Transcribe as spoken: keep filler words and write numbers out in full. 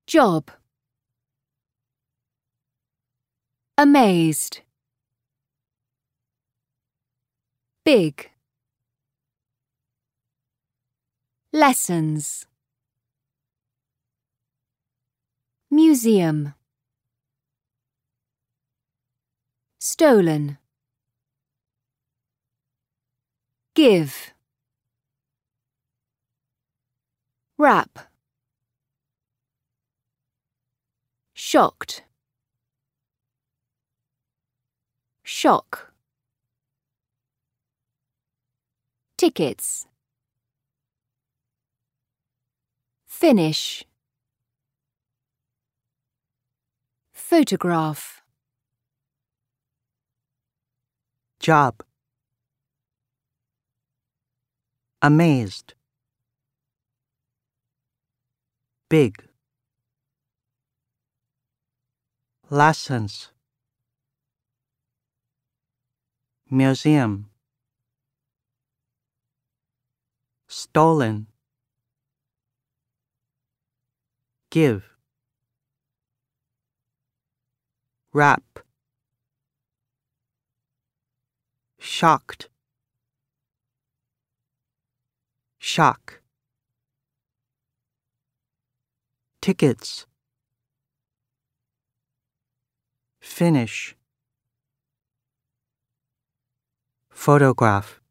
Job. Amazed. Big. Lessons. Museum. Stolen. Give. Wrap. Shocked. Shock. Tickets. Finish. Photograph. Job. Amazed. Big. Lessons. Museum. Stolen. Give. Wrap. Shocked. Shock. Tickets. Finish. Photograph.